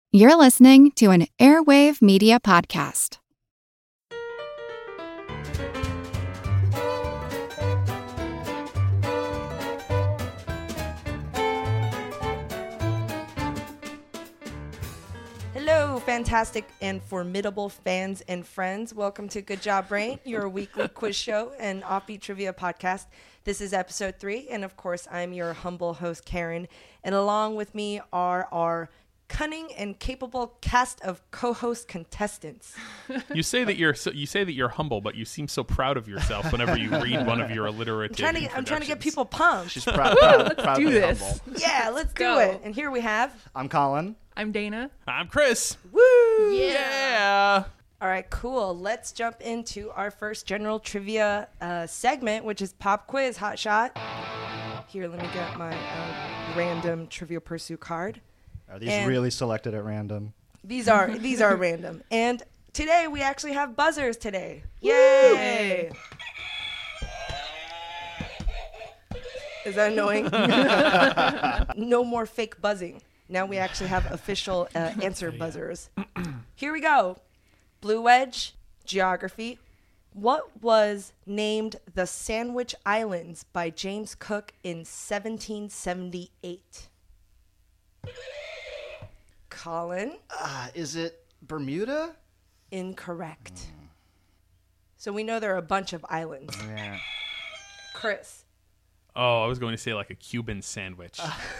You're listening to an Airwave Media Podcast. Hello, fantastic and formidable fans and friends. Welcome to Good Job Brain, your weekly quiz show and offbeat trivia podcast. This is episode 3, and of course, I'm your humble host, Karen. And along with me are our cunning and capable cast of co-host contestants. You say that you're humble, but you seem so proud of yourself whenever you read one of your alliterative I'm trying to get people pumped. She's proud do to be this. humble. Yeah, let's do go. it. And here we have. I'm Colin. I'm Dana. I'm Chris. Woo! Yeah. All right, cool. Let's jump into our first general trivia segment, which is Pop Quiz Hot Shot. Here, let me get my random Trivial Pursuit card. Are these And- really selected at random? These are random. And today we actually have buzzers today. Yay! Is that annoying? No more fake buzzing. Now we actually have official answer buzzers. Here we go. Blue Wedge, geography. What was named the Sandwich Islands by James Cook in 1778? Colin? Is it Bermuda? Incorrect. So we know there are a bunch of islands. Yeah. Chris? Oh, I was going to say like a Cuban sandwich.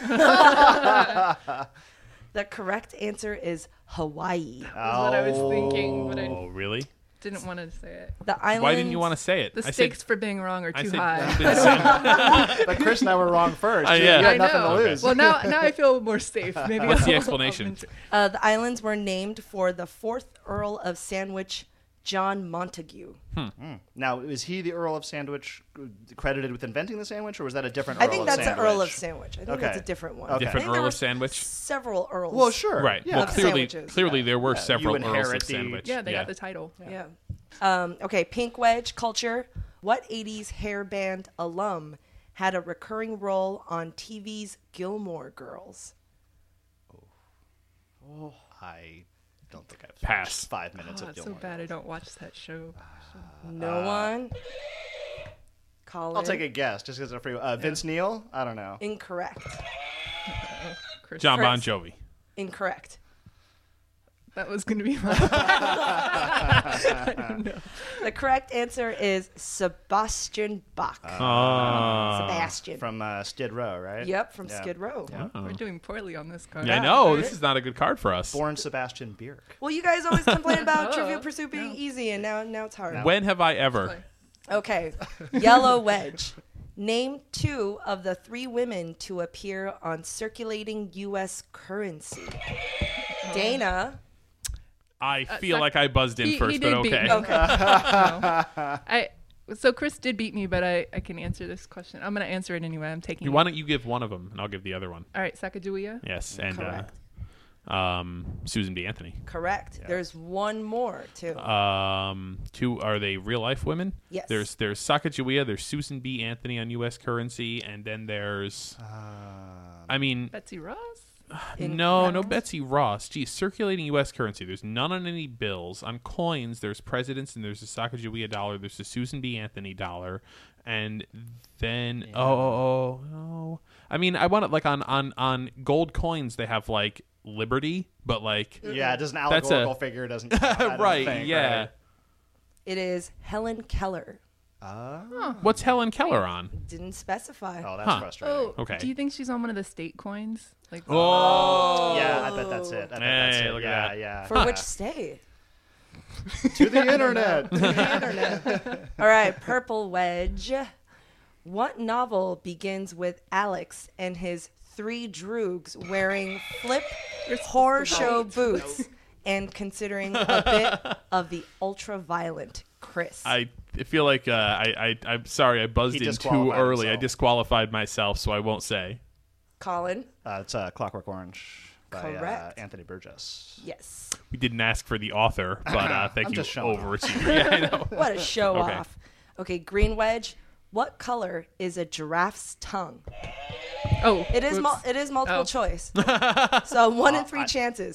The correct answer is Hawaii. That's what I was thinking, but I Oh, really? didn't want to say it. The islands. Why didn't you want to say it? The I stakes for being wrong are I too said high. Cuban sandwich. But Chris and I were wrong first. Yeah. You I had nothing to know. lose. Well, now I feel more safe. Maybe What's the I'll- explanation? The islands were named for the 4th Earl of Sandwich, John Montague. Now, is he the Earl of Sandwich credited with inventing the sandwich, or was that a different I Earl think of that's Sandwich? the Earl of Sandwich. I think Okay. that's a different one. Okay. I Different think there Earl were of Sandwich? Several Earls. Well, sure. Right. Yeah. Well, clearly Sandwiches. there were several You Earls of inherit the- Sandwich. Yeah, they got the title. Yeah. Okay, Pink Wedge culture. What 80s hair band alum had a recurring role on TV's Gilmore Girls? I don't think I've Pass. watched 5 minutes Oh, of it's so Gilmore. bad I don't watch that show. No one. Colin. I'll take a guess, just because it's free. Vince Neil? I don't know. Incorrect. Chris, John Bon Chris. Jovi. Incorrect. that was going to be my. The correct answer is Sebastian Bach. Sebastian. From Skid Row, right? Yep, from Yeah. Skid Row. We're doing poorly on this card. Yeah, I know. This is not a good card for us. Born Sebastian Bierk. Well, you guys always complain about Oh, Trivial Pursuit being easy, and now it's hard. No. When have I ever? Okay, Yellow Wedge. Name 2 of the 3 women to appear on circulating U.S. currency. Dana. I feel like I buzzed in He first, did but beat okay. me. Okay. So Chris did beat me, but I can answer this question. I'm going to answer it anyway. I'm taking it. Why don't you give one of them, and I'll give the other one. All right, Sacagawea. Yes, and Correct. Susan B. Anthony. Correct. There's one more, too. 2 are they real life women? Yes. There's Sacagawea, there's Susan B. Anthony on U.S. currency, and then there's I mean Betsy Ross. no Incorrect. Betsy Ross. Geez, circulating U.S. currency. There's none on any bills. On coins, there's presidents, and there's a Sacagawea dollar. There's a Susan B. Anthony dollar, and then oh. I mean, I want it like on gold coins. They have like Liberty, but like Yeah, it doesn't That's a- allegorical figure doesn't count, I don't right, think, yeah. right? It is Helen Keller. What's Helen Keller on? Didn't specify. Oh, that's Huh. frustrating. Oh, Okay. Do you think she's on one of the state coins? Like, Oh, Yeah, I bet that's it. I bet that's Hey, it. look at yeah, that. yeah. For which state? To the internet. The internet. All right, Purple Wedge. What novel begins with Alex and his 3 droogs wearing flip horror show boots and considering a bit of the ultra-violent Chris? I feel like I'm sorry I buzzed He in too disqualified early. I himself. disqualified myself, so I won't say. Colin? It's Clockwork Orange by Correct. Anthony Burgess. Yes. We didn't ask for the author, but thank I'm you, just showing off. overachiever. Yeah, I know. What a show Okay. off. Okay, Green Wedge. What color is a giraffe's tongue? oh, It is whoops. it is multiple Oh. choice. So 1 in 3 chances.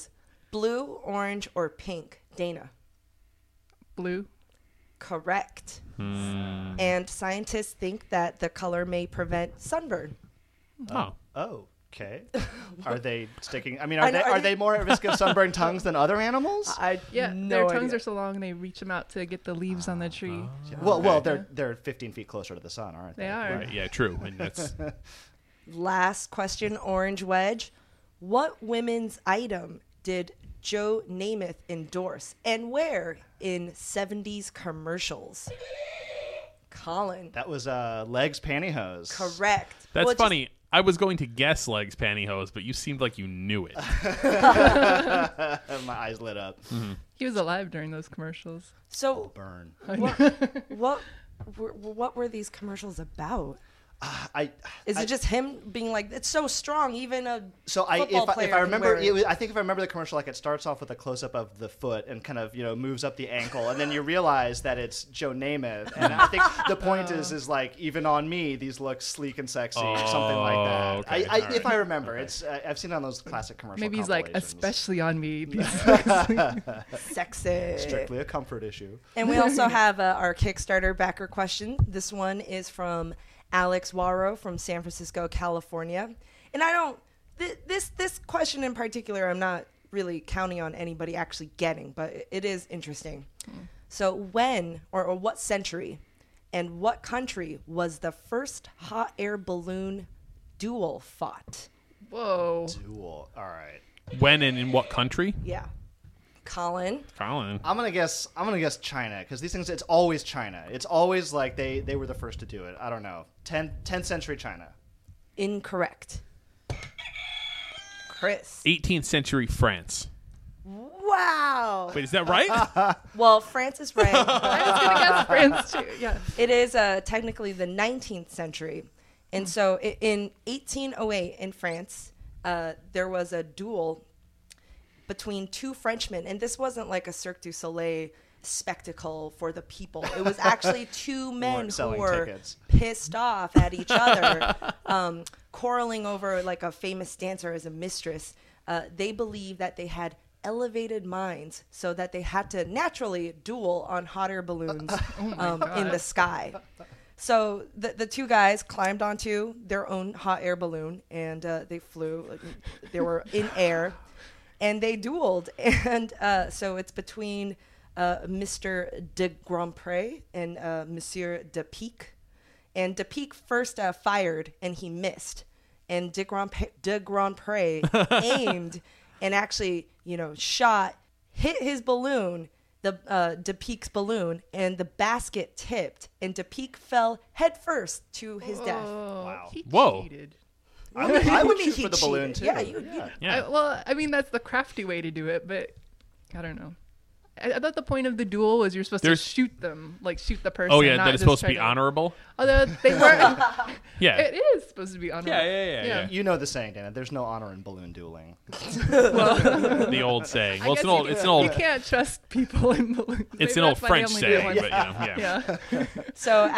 Blue, orange, or pink? Dana. Blue. Correct. And scientists think that the color may prevent sunburn. Oh. Okay. Are they sticking? I mean, I know, are they more at risk of sunburned tongues than other animals? Yeah, no their tongues idea. are so long they reach them out to get the leaves on the tree. Well, they're 15 feet closer to the sun, aren't they? They are. Right, yeah, true. And that's Last question, Orange Wedge. What women's item did Joe Namath endorse and where in 70s commercials? Colin. That was legs pantyhose. Correct. that's Well, just- funny. I was going to guess legs pantyhose, but you seemed like you knew it. My eyes lit up. He was alive during those commercials. So Burn. what were these commercials about? I Is it just him being like, it's so strong, even a if football player I can remember, wear it. I think if I remember the commercial, like it starts off with a close up of the foot and kind of moves up the ankle, and then you realize that it's Joe Namath, and I think the point is like even on me these look sleek and sexy or something like that. okay. If All right. I remember, it's I've seen it on those classic commercials. Maybe he's like, compilations. especially on me. Sexy. Strictly a comfort issue. And we also have our Kickstarter backer question. This one is from Alex Waro from San Francisco, California. And I don't, this question in particular, I'm not really counting on anybody actually getting, but it is interesting. So when or what century and what country was the first hot air balloon duel fought? Whoa. Duel. All right. When and in what country? Yeah. Colin. Colin. I'm gonna guess China, because these things, it's always China. It's always like they were the first to do it. I don't know. 10th century China. Incorrect. Chris. 18th century France. Wow. Wait, is that right? Well, France is right. I was gonna guess France too. Yeah. It is technically the 19th century. And so in 1808 in France, there was a duel between two Frenchmen. And this wasn't like a Cirque du Soleil spectacle for the people. It was actually two men Weren't who selling were tickets. pissed off at each other, quarreling over like a famous dancer as a mistress. They believed that they had elevated minds, so that they had to naturally duel on hot air balloons in the sky. So the two guys climbed onto their own hot air balloon, and they flew. They were in air, and they dueled. And so it's between Mr. de Grandpré and Monsieur de Pique. And de Pique first fired, and he missed. And de Grandpré aimed and actually, hit his balloon, the de Pique's balloon, and the basket tipped, and de Pique fell headfirst to his death. Wow. He Whoa. cheated. I What do would you mean shoot he for the balloon cheated? too. Yeah, you- Yeah. I mean, that's the crafty way to do it, but I don't know. I thought the point of the duel was you're supposed There's- to shoot them, like shoot the person. Oh, yeah, not that it's just supposed to try be honorable? Although they weren't. Yeah. It is supposed to be honorable. Yeah. You know the saying, Dana. There's no honor in balloon dueling. The old saying. Well, I it's an guess old. you, It's an old. You can't trust people in balloons. It's Maybe an old that's why they French only do it saying, once. but Yeah. So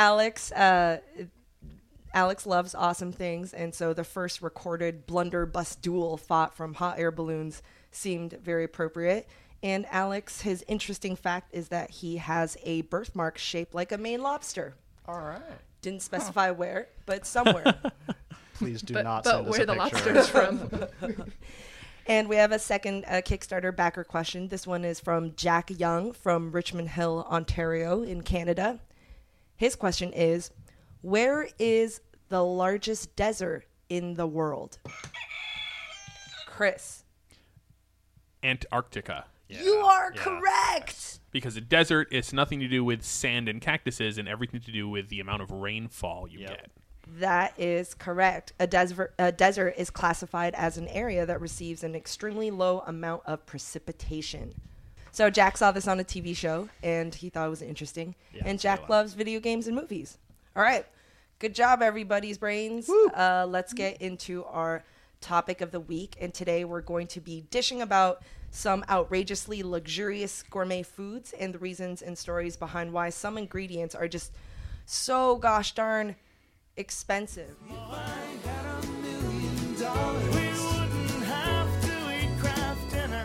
Alex loves awesome things, and so the first recorded blunderbuss duel fought from hot air balloons seemed very appropriate. And Alex, his interesting fact is that he has a birthmark shaped like a Maine lobster. All right. Didn't specify where, but somewhere. Please do But, not but send us where a the picture. lobster is from. And we have a second Kickstarter backer question. This one is from Jack Young from Richmond Hill, Ontario in Canada. His question is, where is the largest desert in the world? Chris. Antarctica. You are correct. Because a desert is nothing to do with sand and cactuses and everything to do with the amount of rainfall you get. That is correct. A desert is classified as an area that receives an extremely low amount of precipitation. So Jack saw this on a TV show, and he thought it was interesting. Yeah, and it's Jack really loves video games and movies. All right. Good job, everybody's brains. Let's get into our topic of the week. And today we're going to be dishing about some outrageously luxurious gourmet foods and the reasons and stories behind why some ingredients are just so gosh darn expensive. But we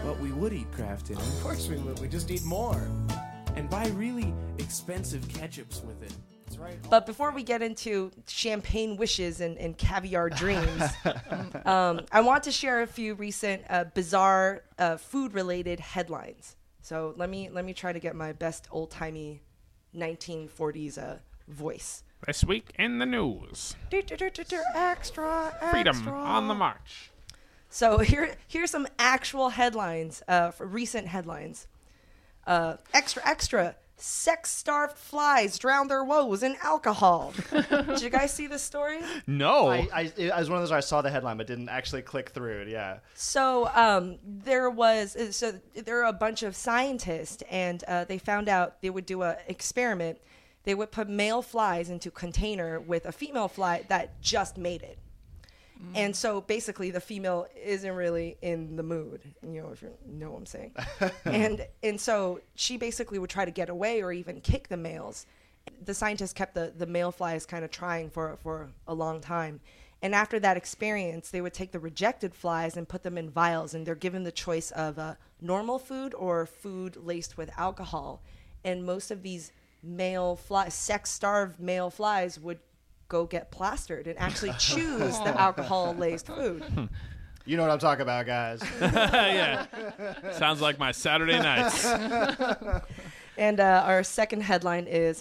would eat Kraft Dinner. Of course we would. We just eat more. And buy really expensive ketchups with it. That's right. But before we get into champagne wishes and caviar dreams, I want to share a few recent bizarre food-related headlines. So let me try to get my best old-timey 1940s voice. This week in the news. Extra. Freedom on the march. So here's some actual headlines, for recent headlines. Extra. Sex-starved flies drown their woes in alcohol. Did you guys see this story? No. I was one of those where I saw the headline but didn't actually click through it. Yeah. So there are a bunch of scientists, and they found out they would do an experiment. They would put male flies into a container with a female fly that just mated. And so basically the female isn't really in the mood, if you know what I'm saying. and so she basically would try to get away or even kick the males. The scientists kept the male flies kind of trying for a long time. And after that experience, they would take the rejected flies and put them in vials, and they're given the choice of normal food or food laced with alcohol. And most of these sex-starved male flies would go get plastered and actually choose the alcohol-laced food. You know what I'm talking about, guys. Yeah. Sounds like my Saturday nights. And our second headline is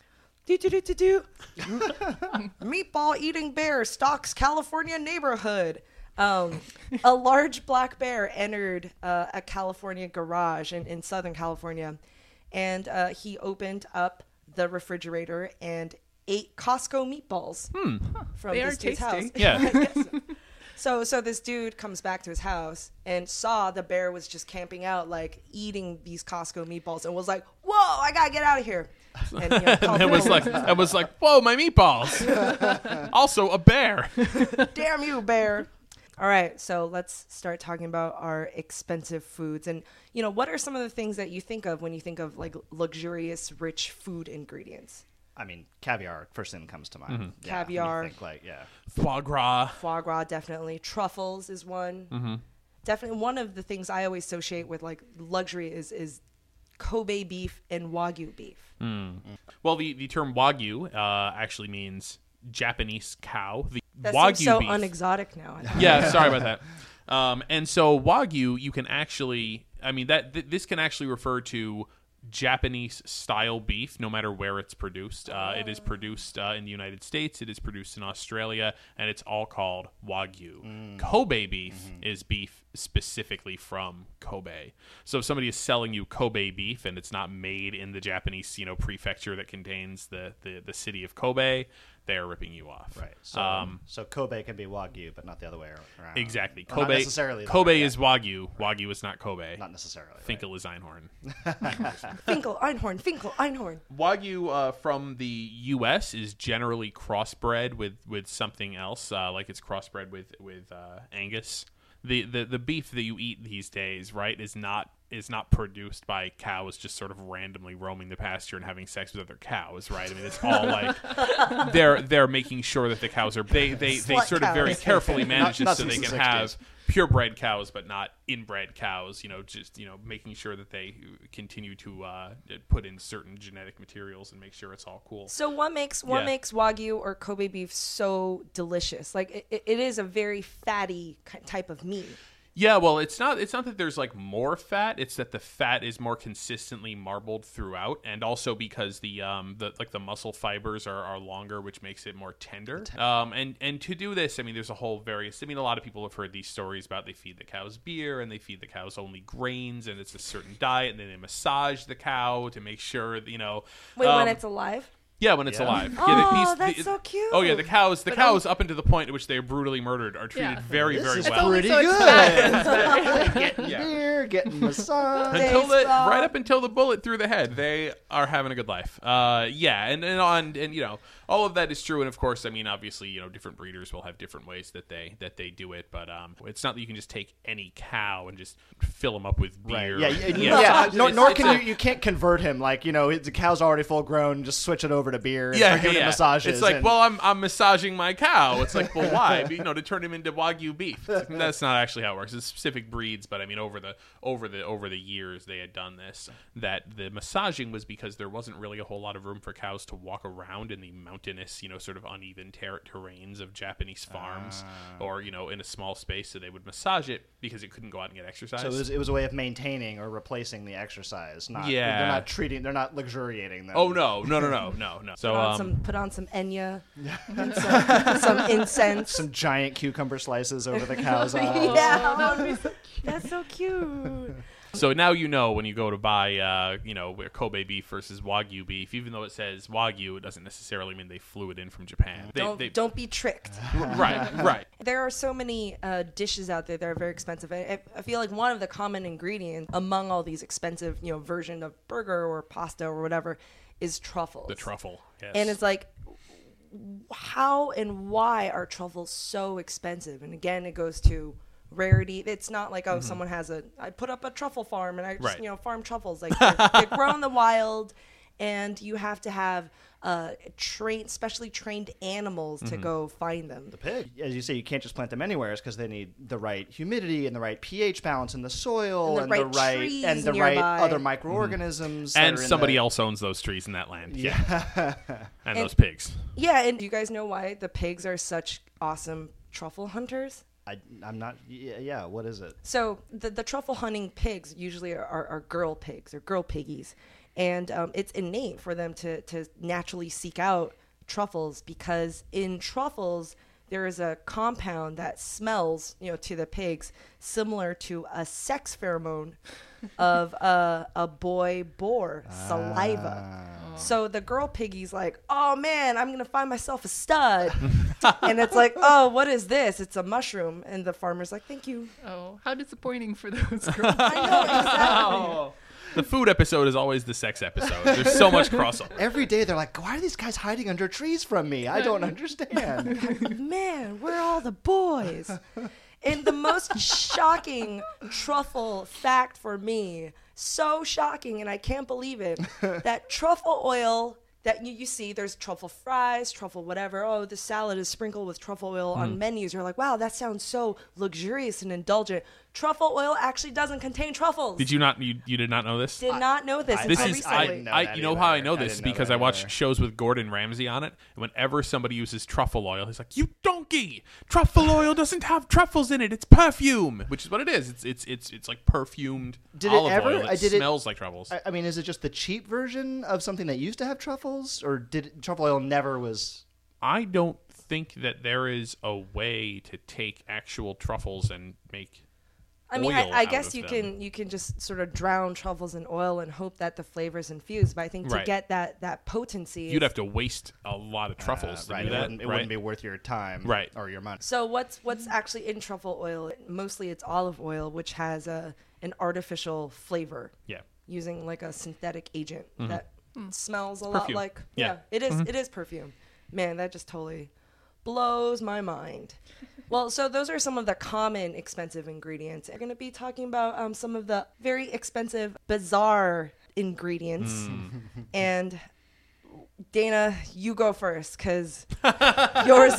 meatball eating bear stalks California neighborhood. A large black bear entered a California garage in Southern California, and he opened up the refrigerator and ate Costco meatballs from They this are dude's house. tasty. Yeah. So this dude comes back to his house and saw the bear was just camping out, like eating these Costco meatballs, and was like, "Whoa, I gotta get out of here!" And called It was like, whoa, my meatballs. Also a bear. "Damn you, bear!" All right, so let's start talking about our expensive foods, and what are some of the things that you think of when you think of like luxurious, rich food ingredients? I mean, caviar, first thing that comes to mind. Mm-hmm. Yeah, Caviar. when you think, Foie gras. Foie gras, definitely. Truffles is one. Mm-hmm. Definitely one of the things I always associate with like luxury is Kobe beef and Wagyu beef. Well, the term Wagyu actually means Japanese cow. The That Wagyu seems so beef. unexotic now. Yeah, sorry about that. And so Wagyu, you can actually, this can actually refer to Japanese style beef, no matter where it's produced. It is produced in the United States, it is produced in Australia, and it's all called Wagyu. Kobe beef is beef specifically from Kobe. So if somebody is selling you Kobe beef and it's not made in the Japanese, prefecture that contains the city of Kobe, they're ripping you off. Right. So Kobe can be Wagyu, but not the other way around. Exactly. Or not Kobe necessarily. Kobe is Wagyu. Wagyu is not Kobe. Not necessarily. Finkel is Einhorn. Finkel, Einhorn. Wagyu from the U.S. is generally crossbred with something else, like it's crossbred with Angus. The beef that you eat these days, right, is not produced by cows just sort of randomly roaming the pasture and having sex with other cows, right? I mean, it's all like they're making sure that the cows are they sort of very carefully manage it so they can have purebred cows but not inbred cows, making sure that they continue to put in certain genetic materials and make sure it's all cool. So what makes Wagyu or Kobe beef so delicious? Like it is a very fatty type of meat. Yeah, well, it's not that there's like more fat. It's that the fat is more consistently marbled throughout, and also because the muscle fibers are longer, which makes it more tender. And to do this, there's a whole various. A lot of people have heard these stories about they feed the cows beer and they feed the cows only grains, and it's a certain diet, and then they massage the cow to make sure Wait, when it's alive? Yeah, when it's alive. Oh, that's so cute. Oh yeah, the cows up until the point at which they are brutally murdered are treated very, very This is well. pretty So it's good. Getting beer, getting massage. Right up until the bullet through the head, they are having a good life. And all of that is true. And of course, obviously, different breeders will have different ways that they do it. But it's not that you can just take any cow and just fill them up with beer. Right. Yeah. Nor can you can't convert him. Like the cow's already full grown. Just switch it over to beer. And start giving it massages. It's like, I'm massaging my cow. It's like, well, why? To turn him into Wagyu beef. That's not actually how it works. It's specific breeds, but over the over the years they had done this, that the massaging was because there wasn't really a whole lot of room for cows to walk around in the mountainous, sort of uneven terrains of Japanese farms, or in a small space. So they would massage it because it couldn't go out and get exercise. So it was a way of maintaining or replacing the exercise. Yeah. They're not luxuriating them. Oh no. So Put on some Enya, and some incense. Some giant cucumber slices over the cow's eyes. Yeah, that's so cute. So now when you go to buy, Kobe beef versus Wagyu beef, even though it says Wagyu, it doesn't necessarily mean they flew it in from Japan. Don't be tricked. Right. There are so many dishes out there that are very expensive. I feel like one of the common ingredients among all these expensive, version of burger or pasta or whatever is truffles. The truffle, yes. And it's like, how and why are truffles so expensive? And again, it goes to rarity. It's not like, someone has I put up a truffle farm and I just, farm truffles. Like they grow in the wild, and you have to have specially trained animals to go find them. The pig, as you say, you can't just plant them anywhere. It's because they need the right humidity and the right pH balance in the soil and the right other microorganisms. And somebody else owns those trees in that land. Yeah. and those pigs. Yeah, and do you guys know why the pigs are such awesome truffle hunters? I'm not. Yeah. What is it? So the truffle hunting pigs usually are girl pigs or girl piggies, and it's innate for them to naturally seek out truffles, because in truffles there is a compound that smells, to the pigs similar to a sex pheromone of a boy boar saliva. So the girl piggy's like, oh man, I'm gonna find myself a stud. And it's like, oh, what is this? It's a mushroom. And the farmer's like, thank you. Oh, how disappointing for those girls. I know, exactly. The food episode is always the sex episode. There's so much crossover. Every day they're like, why are these guys hiding under trees from me? I don't understand. Man, where are all the boys? And the most shocking truffle fact for me, so shocking, and I can't believe it, that truffle oil that you see, there's truffle fries, truffle whatever. Oh, the salad is sprinkled with truffle oil on menus. You're like, wow, that sounds so luxurious and indulgent. Truffle oil actually doesn't contain truffles. Did you not? You did not know this? Did not know this until recently. You know how I know this is because I watch shows with Gordon Ramsay on it. And whenever somebody uses truffle oil, he's like, "You donkey! Truffle oil doesn't have truffles in it. It's perfume," which is what it is. It's like perfumed olive oil. It smells like truffles. I mean, is it just the cheap version of something that used to have truffles, or did truffle oil never was? I don't think that there is a way to take actual truffles and make. I mean, I guess you can just sort of drown truffles in oil and hope that the flavor's infused. But I think to get that potency, you'd have to waste a lot of truffles to do that. It wouldn't be worth your time, or your money. So what's actually in truffle oil? Mostly it's olive oil, which has an artificial flavor. Yeah. Using like a synthetic agent that smells a lot like it is. It is perfume. Man, that just totally blows my mind. Well, so those are some of the common expensive ingredients. We're going to be talking about some of the very expensive, bizarre ingredients. And Dana, you go first, because yours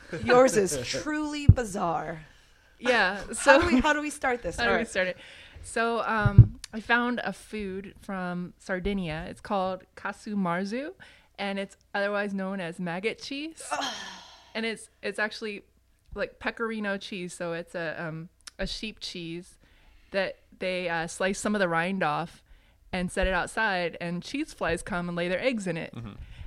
is truly bizarre. Yeah. So how do we start this? How do we start it? So I found a food from Sardinia. It's called casu marzu, and it's otherwise known as maggot cheese. And it's actually like pecorino cheese, so it's a sheep cheese that they slice some of the rind off and set it outside, and cheese flies come and lay their eggs in it.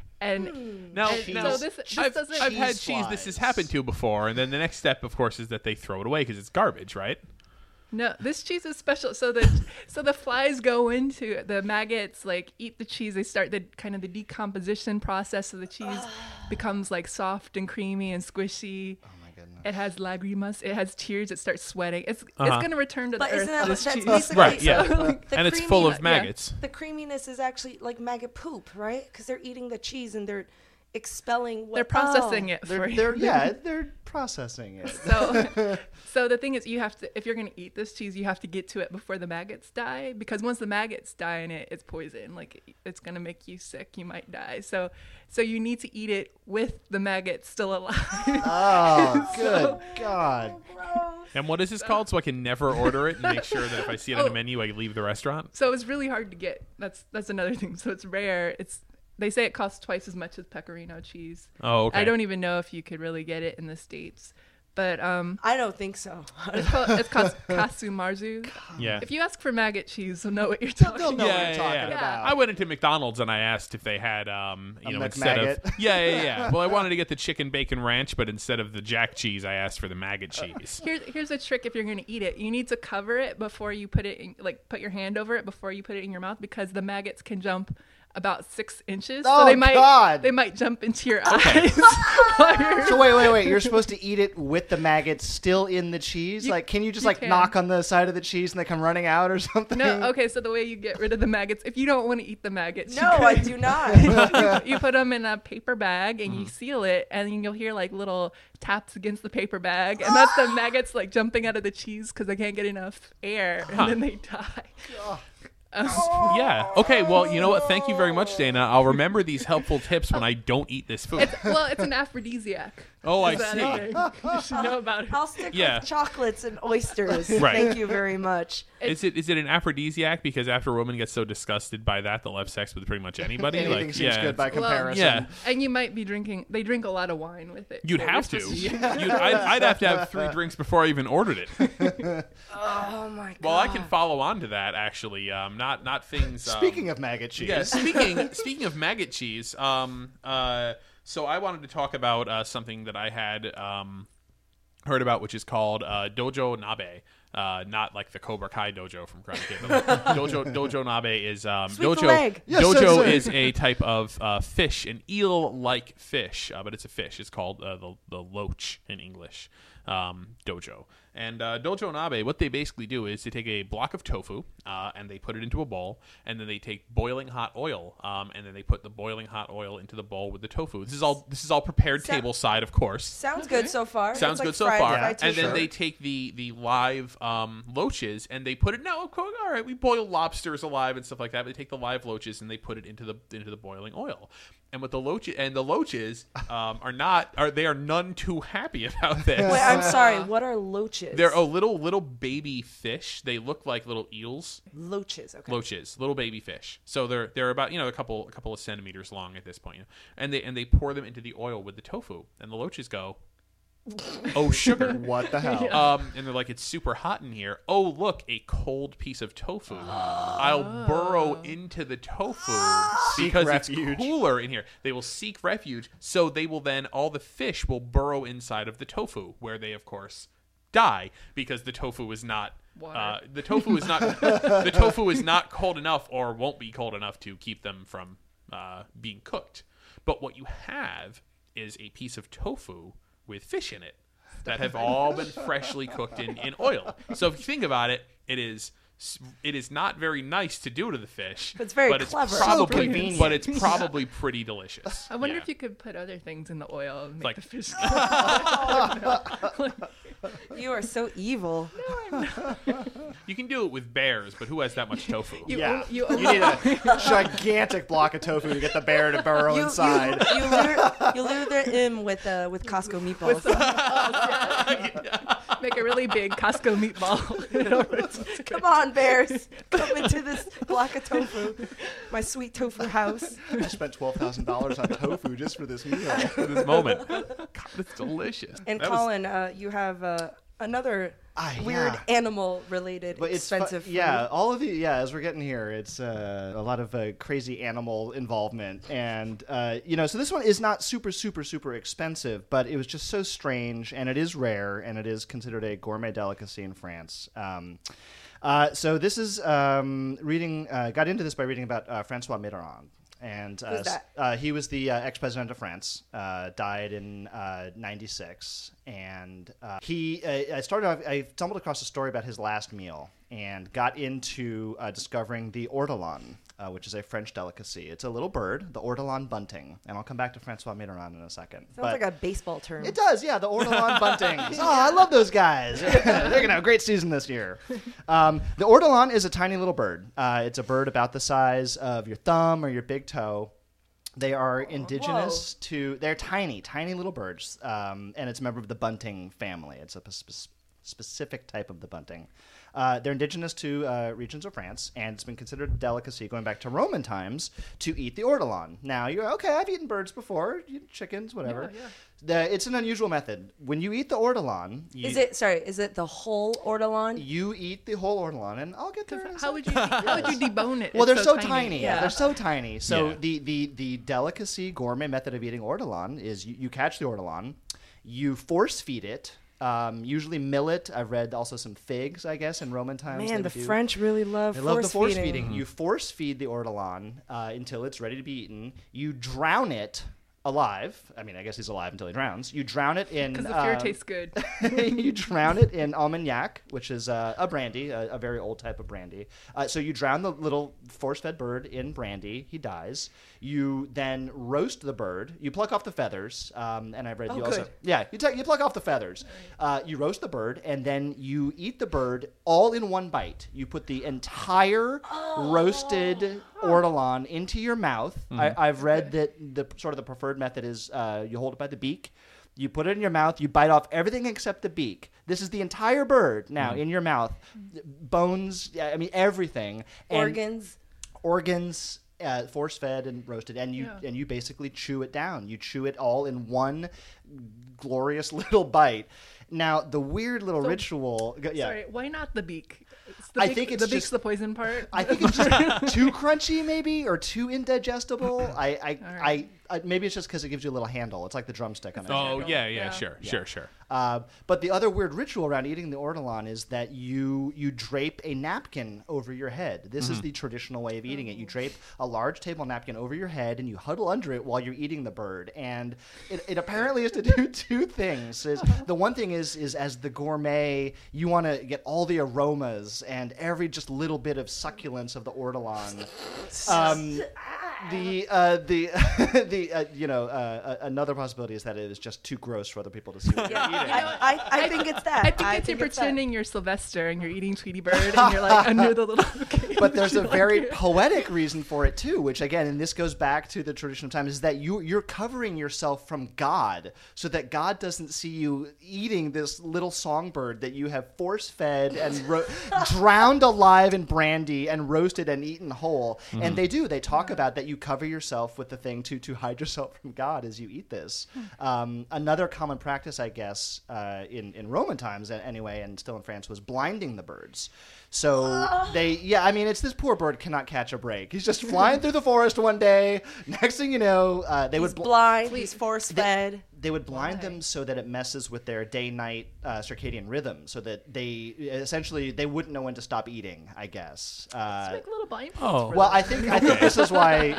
And now so this I've had cheese this has happened to before, and then the next step, of course, is that they throw it away because it's garbage, right? No, this cheese is special. So the flies go into the maggots, like eat the cheese. They start the decomposition process, so the cheese becomes like soft and creamy and squishy. Oh my goodness! It has lagrimas. It has tears. It starts sweating. It's going to return to the earth. That's cheese. basically right? Yeah, so, and it's full of maggots. The creaminess is actually like maggot poop, right? Because they're eating the cheese and expelling what They're processing it for you. They're processing it. So the thing is, you have to, if you're going to eat this cheese, you have to get to it before the maggots die, because once the maggots die in it, it's poison. Like, it's going to make you sick. You might die. So you need to eat it with the maggots still alive. Oh, good God. And what is this called? So I can never order it and make sure that if I see it on the menu, I leave the restaurant. So it's really hard to get. That's another thing. So it's rare. They say it costs twice as much as Pecorino cheese. Oh, okay. I don't even know if you could really get it in the States. But I don't think so. it's called Casu Marzu. Yeah. If you ask for maggot cheese, they'll know what you're talking They'll know about. what you're talking about. I went into McDonald's and I asked if they had, instead of McMaggot. Well, I wanted to get the chicken bacon ranch, but instead of the jack cheese, I asked for the maggot cheese. Here's a trick if you're going to eat it. You need to cover it before you put it in, like put your hand over it before you put it in your mouth, because the maggots can jump about 6 inches. Oh, so they might jump into your eyes. So wait. You're supposed to eat it with the maggots still in the cheese? Can you just knock on the side of the cheese and they come running out or something? No, okay, so the way you get rid of the maggots, if you don't want to eat the maggots. No, I do not. You put them in a paper bag and you seal it, and then you'll hear like little taps against the paper bag, and that's the maggots like jumping out of the cheese because they can't get enough air, and then they die. Yeah. Okay. Well, you know what? Thank you very much, Dana. I'll remember these helpful tips when I don't eat this food. It's an aphrodisiac. Oh, I Is that see. anything? You should know about it. I'll stick Yeah. with chocolates and oysters. Right. Thank you very much. Is it an aphrodisiac? Because after a woman gets so disgusted by that, they'll have sex with pretty much anybody. Anything seems good by Well, comparison. Yeah. And you might be drinking. They drink a lot of wine with it. You'd so have you're to. supposed I'd have to have 3 drinks before I even ordered it. Oh my god. Well, I can follow on to that actually. Not things. Speaking of maggot cheese. Yeah. Speaking of maggot cheese. So I wanted to talk about something that I had heard about, which is called Dojo Nabe. Not like the Cobra Kai dojo from Karate Kid. But like dojo Nabe is Sweep the leg. Yes, dojo sir. is a type of fish, an eel-like fish, but it's a fish. It's called the loach in English. Dojo. And Dojo Nabe, what they basically do is they take a block of tofu and they put it into a bowl, and then they take boiling hot oil, and then they put the boiling hot oil into the bowl with the tofu. This is all prepared table side, of course. Sounds good so far. Sounds It's like good so fried- far. fried And then tofu. they take the live loaches and they put it. Now, of course, all right, we boil lobsters alive and stuff like that. But they take the live loaches and they put it into the boiling oil. And with the loaches are none too happy about this. Wait, I'm sorry. What are loaches? They're little baby fish. They look like little eels. loaches. Okay. Loaches, little baby fish. So they're about a couple of centimeters long at this point. And they pour them into the oil with the tofu, and the loaches go, "Oh, sugar." What the hell? And they're like, "It's super hot in here. Oh, look, a cold piece of tofu. I'll burrow into the tofu because refuge. it's cooler in here." They will seek refuge, so they will then, all the fish will burrow inside of the tofu, where they, of course, die because the tofu is not Water. the tofu is not the tofu is not cold enough, or won't be cold enough to keep them from being cooked. But what you have is a piece of tofu with fish in it that have all been freshly cooked in oil. So if you think about it, it is not very nice to do to the fish. But it's very but clever. It's probably, So convenient. but it's probably pretty delicious. I wonder Yeah. if you could put other things in the oil and make Like- the fish. You are so evil. You can do it with bears, but who has that much tofu? You You need a gigantic block of tofu to get the bear to burrow inside. You lure them in with Costco meatballs. Make a really big Costco meatball. Come on, bears. Come into this block of tofu. My sweet tofu house. I spent $12,000 on tofu just for this meal. For this moment. God, it's delicious. And That was- Colin, you have another weird yeah. animal-related But it's expensive food. yeah, all of the as we're getting here, it's a lot of crazy animal involvement, and so this one is not super expensive, but it was just so strange, and it is rare, and it is considered a gourmet delicacy in France. So this is reading. Got into this by reading about Francois Mitterrand. And Who's that? he was the ex-president of France, died in 96. And I stumbled across a story about his last meal. and got into discovering the ortolan, which is a French delicacy. It's a little bird, the ortolan bunting. And I'll come back to Francois Mitterrand in a second. Sounds like a baseball term. It does, yeah, the ortolan buntings. Oh, I love those guys. They're going to have a great season this year. The ortolan is a tiny little bird. It's a bird about the size of your thumb or your big toe. They are indigenous they're tiny, tiny little birds, and it's a member of the bunting family. It's a specific type of the bunting. They're indigenous to regions of France, and it's been considered a delicacy going back to Roman times to eat the ortolan. Now, you're okay, I've eaten birds before, chickens, whatever. It's an unusual method. When you eat the ortolan... Is it the whole ortolan? You eat the whole ortolan, and I'll get there in a How would you debone it? Well, It's they're so tiny. Yeah. They're so tiny. So Yeah. the delicacy gourmet method of eating ortolan is you catch the ortolan, you force feed it, usually millet. I've read also some figs, I guess, in Roman times. Man, the French really love They force love the force feeding. feeding. You force feed the ortolan until it's ready to be eaten. You drown it alive. I mean, I guess he's alive until he drowns. You drown it in... Because the fear tastes good. You drown it in Armagnac, which is a brandy, a very old type of brandy. So you drown the little force-fed bird in brandy. He dies. You then roast the bird. You pluck off the feathers. And I've read you also... good. Yeah, you pluck off the feathers. You roast the bird, and then you eat the bird all in one bite. You put the entire roasted ortolan into your mouth. I've read that the preferred method is you hold it by the beak, you put it in your mouth, you bite off everything except the beak. This is the entire bird now in your mouth, bones, I mean everything, and organs, force fed and roasted, and you basically chew it down. You chew it all in one glorious little bite. Now the weird little ritual. Sorry, why not the beak? I think it's the beak's just the poison part. I think it's just too crunchy, maybe, or too indigestible. Maybe it's just because it gives you a little handle. It's like the drumstick on it. Oh, yeah, sure. But the other weird ritual around eating the ortolan is that you drape a napkin over your head. This is the traditional way of eating it. You drape a large table napkin over your head, and you huddle under it while you're eating the bird. And it apparently is to do two things. The one thing is as the gourmet, you want to get all the aromas and every just little bit of succulence of the ortolan. Another possibility is that it is just too gross for other people to see what you're eating. I think it's that. I think it's you're pretending you're Sylvester and you're eating Tweety Bird and you're like under the little cage. But there's a very poetic reason for it too, which again, and this goes back to the tradition of time, is that you're covering yourself from God so that God doesn't see you eating this little songbird that you have force-fed and drowned alive in brandy and roasted and eaten whole. And they talk about that you cover yourself with the thing to hide yourself from God as you eat this. Another common practice, I guess, in Roman times anyway, and still in France, was blinding the birds. So it's this poor bird cannot catch a break. He's just flying through the forest one day. Next thing you know, he's blind, he's force-fed. They would blind them so that it messes with their day-night circadian rhythm, so that they wouldn't know when to stop eating, I guess. Let's make little blindfolds for well, them. I think this is why...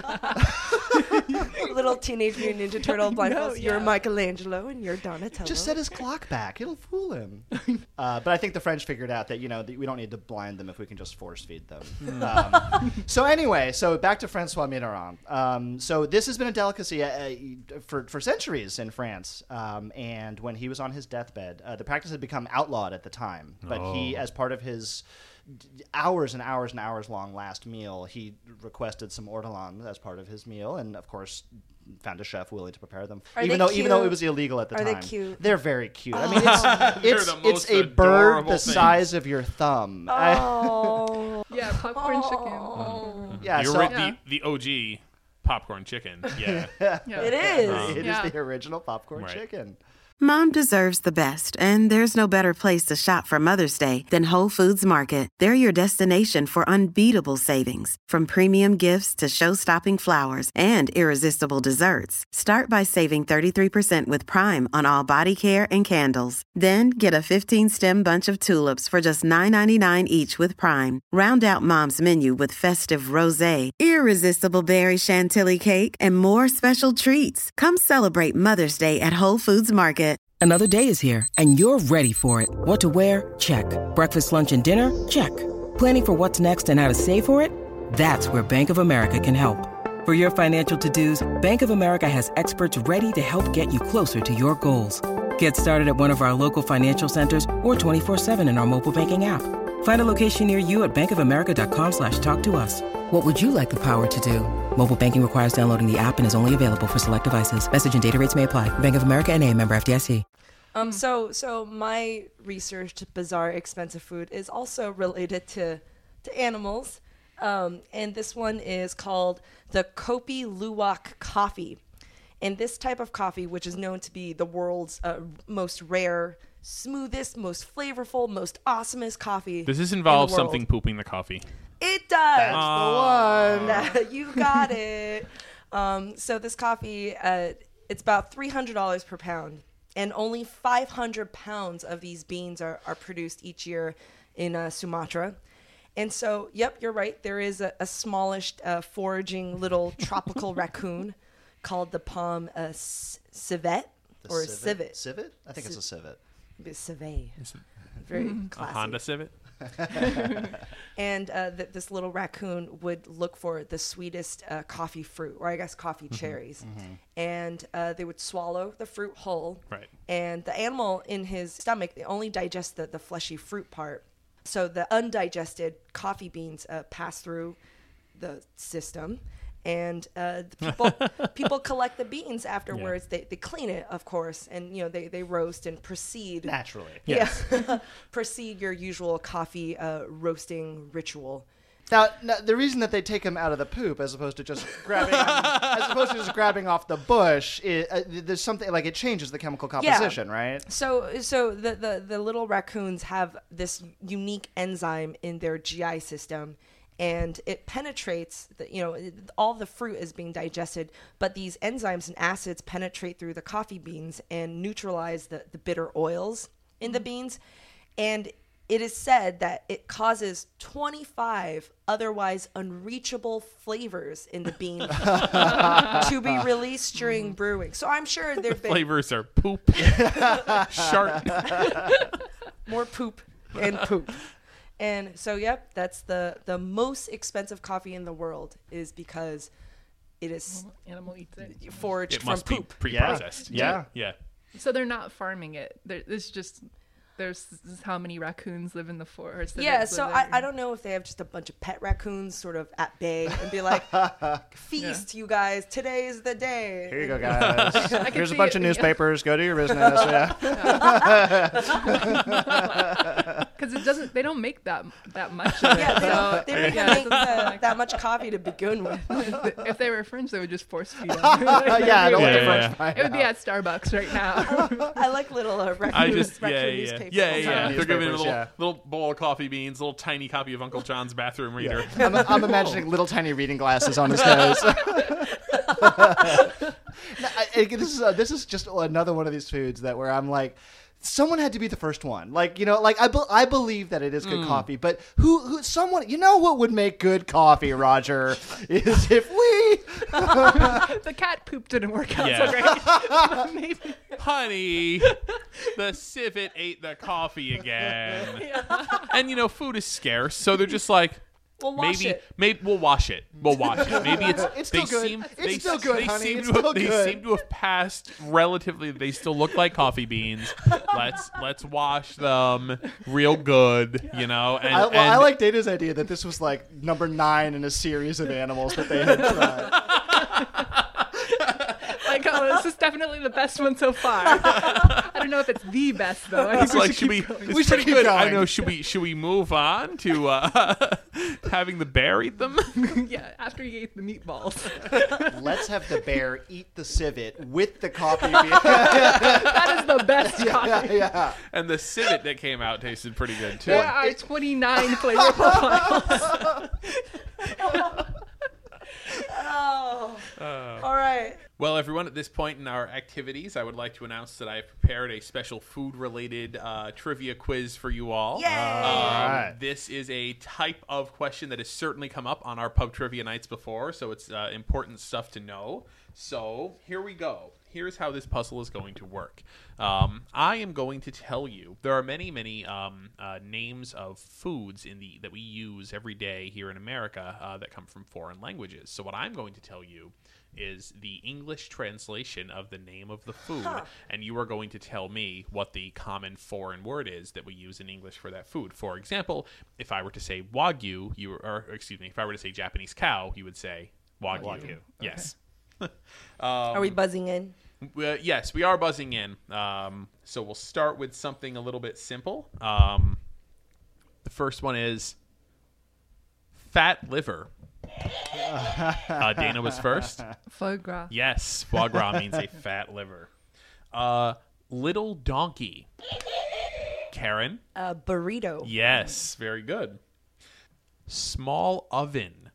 Little Teenage Mutant Ninja Turtle blindfolds. You're Michelangelo and you're Donatello. Just set his clock back. It'll fool him. But I think the French figured out that, that we don't need to blind them if we can just force feed them. So anyway, back to Francois Mitterrand. So this has been a delicacy for centuries in France. And when he was on his deathbed, the practice had become outlawed at the time. But he, as part of his hours and hours and hours long last meal, he requested some ortolan as part of his meal, and of course found a chef willing to prepare them, even though it was illegal at the time. Are they cute? They're very cute. I mean, it's a bird the size of your thumb. Oh, yeah, popcorn chicken. Yeah, the OG popcorn chicken. Yeah, it is. It is the original popcorn chicken. Mom deserves the best, and there's no better place to shop for Mother's Day than Whole Foods Market. They're your destination for unbeatable savings, from premium gifts to show-stopping flowers and irresistible desserts. Start by saving 33% with Prime on all body care and candles. Then get a 15-stem bunch of tulips for just $9.99 each with Prime. Round out Mom's menu with festive rosé, irresistible berry chantilly cake, and more special treats. Come celebrate Mother's Day at Whole Foods Market. Another day is here, and you're ready for it. What to wear? Check. Breakfast, lunch, and dinner? Check. Planning for what's next and how to save for it? That's where Bank of America can help. For your financial to-dos, Bank of America has experts ready to help get you closer to your goals. Get started at one of our local financial centers or 24/7 in our mobile banking app. Find a location near you at bankofamerica.com/talktous. What would you like the power to do? Mobile banking requires downloading the app and is only available for select devices. Message and data rates may apply. Bank of America N.A., member FDIC. So my researched bizarre expensive food is also related to animals. And this one is called the Kopi Luwak coffee. And this type of coffee, which is known to be the world's most rare, smoothest, most flavorful, most awesomest coffee. Does this involve something pooping the coffee? It does. That's the one. You got it. So this coffee, it's about $300 per pound. And only 500 pounds of these beans are produced each year in Sumatra. And so, yep, you're right. There is a smallish foraging little tropical raccoon called the palm civet or civet. Civet? I think it's a civet. Civet. Very classy. A Honda Civic? And this little raccoon would look for the sweetest coffee fruit, or I guess coffee cherries. And they would swallow the fruit whole. Right. And the animal in his stomach, they only digest the fleshy fruit part. So the undigested coffee beans pass through the system. And people collect the beans afterwards. Yeah. They clean it, of course, and they roast and proceed naturally. Yes. Yeah, proceed your usual coffee roasting ritual. Now, the reason that they take them out of the poop as opposed to just grabbing off the bush, there's something like it changes the chemical composition, right? So the little raccoons have this unique enzyme in their GI system. And it penetrates, all the fruit is being digested, but these enzymes and acids penetrate through the coffee beans and neutralize the bitter oils in the beans. And it is said that it causes 25 otherwise unreachable flavors in the bean to be released during brewing. So I'm sure there have been... Flavors are poop, shark. More poop and poop. And so, yep, that's the most expensive coffee in the world is because it is animal eats it. Foraged It must from be poop. pre-processed. Yeah. So they're not farming it. This is how many raccoons live in the forest. Yeah, so I don't know if they have just a bunch of pet raccoons sort of at bay and be like, feast, you guys. Today is the day. Here you go, guys. Here's a bunch of newspapers. Go do your business. Because they don't make that much of it. Yeah, they don't make that much coffee to begin with. If they were French, they would just force feed them. I don't want the French fry. It would be at Starbucks right now. I like little raccoon newspapers. Yeah. They're giving a little bowl of coffee beans, a little tiny copy of Uncle John's bathroom reader. I'm imagining little tiny reading glasses on his nose. This is just another one of these foods where I'm like, someone had to be the first one. I believe that it is good coffee, but someone, what would make good coffee, Roger, is if we... The cat poop didn't work out so great. Maybe. Honey, the civet ate the coffee again. And, food is scarce, so they're just like... We'll wash it. Maybe we'll wash it. Maybe it's still good. It's still good, honey. They seem to have passed relatively. They still look like coffee beans. Let's wash them real good, And I like Data's idea that this was like number 9 in a series of animals that they had tried. This is definitely the best one so far. I don't know if it's the best though. I think we should keep going. It's pretty good. I know. Should we move on to having the bear eat them? Yeah, after he ate the meatballs. Let's have the bear eat the civet with the coffee. That is the best coffee. Yeah. And the civet that came out tasted pretty good too. There are 29 flavor profiles. All right. Well, everyone, at this point in our activities, I would like to announce that I have prepared a special food-related trivia quiz for you all. Yay! Right. This is a type of question that has certainly come up on our pub trivia nights before, so it's important stuff to know. So here we go. Here's how this puzzle is going to work. I am going to tell you there are many names of foods that we use every day here in America that come from foreign languages. So what I'm going to tell you is the English translation of the name of the food, and you are going to tell me what the common foreign word is that we use in English for that food. For example, if I were to say Wagyu, if I were to say Japanese cow, you would say Wagyu. Okay. Yes. Are we buzzing in? Yes, we are buzzing in. So we'll start with something a little bit simple. The first one is fat liver. Dana was first. Foie gras. Yes, foie gras means a fat liver. Little donkey. Karen? A burrito. Yes, very good. Small oven.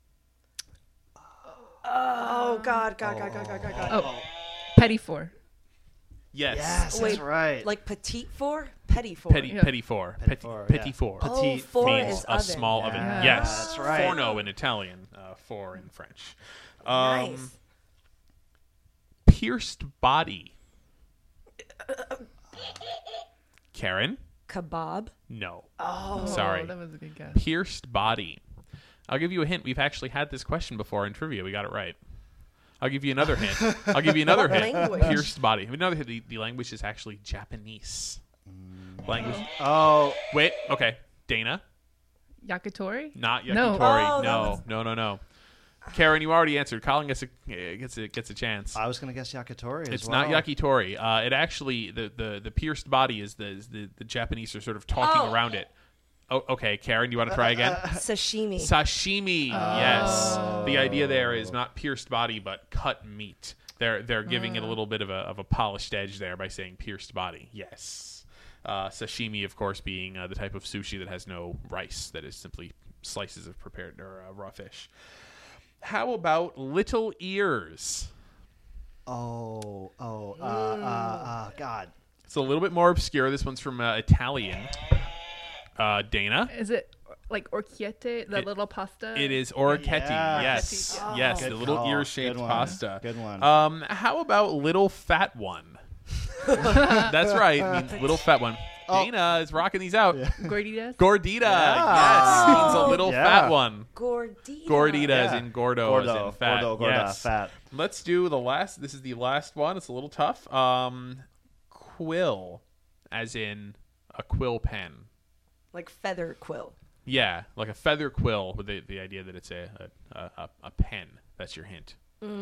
Oh, God. Oh, petit four. Yes. Yes, Wait, that's right. Like petite four? Petit four. Petit four. Petit four. Oh, Petite four means is a oven. small oven. Yeah. Yes. That's right. Forno in Italian. Four in French. Nice. Pierced body. Karen? Kebab. No. Oh. Sorry. That was a good guess. Pierced body. I'll give you a hint. We've actually had this question before in trivia. We got it right. I'll give you another hint. What language? Pierced body. Another hint. The language is actually Japanese. Language. Oh, Wait. Okay. Dana? Yakitori? Not yakitori. No. Oh, that No. Karen, you already answered. Colin gets a chance. I was going to guess yakitori as It's well. not yakitori. It actually the pierced body is the Japanese are sort of talking around it. Oh, okay, Karen, do you want to try again? Sashimi. Sashimi. Yes. The idea there is not pierced body, but cut meat. They're giving it a little bit of a polished edge there by saying pierced body. Yes. Sashimi, of course, being the type of sushi that has no rice, that is simply slices of prepared or raw fish. How about little ears? God. It's a little bit more obscure. This one's from Italian. Dana? Is it like orchiette, the little pasta? It is orecchiette. Yeah. Yes. Oh. Yes, Good the little call. ear-shaped Good one. pasta. Good one. How about little fat one? That's right. It means little fat one. Dana is rocking these out. Gorditas? Gordita. Yes. Means a little Yeah. fat one. Gordita. Gordita as Yeah. in gordo, as in fat. Gordo, Yes. fat. Let's do the last. This is the last one. It's a little tough. Quill, as in a quill pen. Like feather quill. Yeah, like a feather quill with the idea that it's a pen. That's your hint.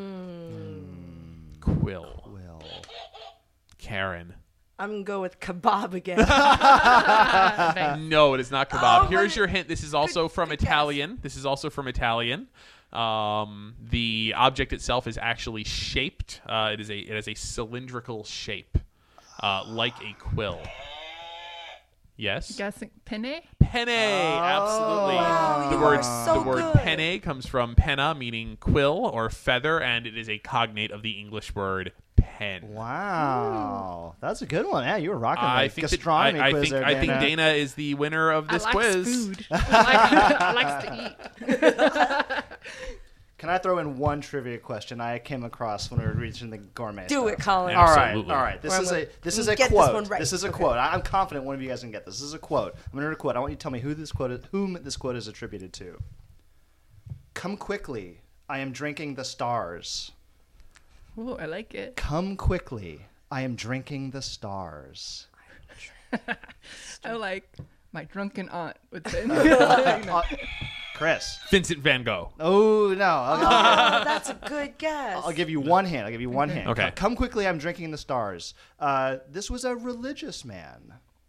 Quill. Karen. I'm going to go with kebab again. No, it is not kebab. Oh, Here's but your hint. This is also from good guess. Italian. This is also from Italian. The object itself is actually shaped. It has a cylindrical shape, like a quill. Yes. Guessing penne? Penne, absolutely. Wow, the you word are so the word good. penne comes from penna, meaning quill or feather, and it is a cognate of the English word pen. Wow. That's a good one. Yeah, you were rocking I the think gastronomy I quiz think there, I think Dana. Dana is the winner of this I likes quiz. food. I likes to eat. Can I throw in one trivia question I came across when we were reaching the gourmet Do stuff? it, Colin. Absolutely. All right. This Or is I'm a gonna- this is a get this quote. one right. This is a Okay. quote. I'm confident one of you guys can get this. This is a quote. I'm gonna read a quote. I want you to tell me whom this quote is attributed to. Come quickly. I am drinking the stars. Ooh, I like it. Come quickly. I am drinking the stars. I like my drunken aunt would say. Chris. Vincent Van Gogh. Oh no. Oh, that's a good guess. I'll give you one hint. Okay. Come quickly. I'm drinking the stars. This was a religious man.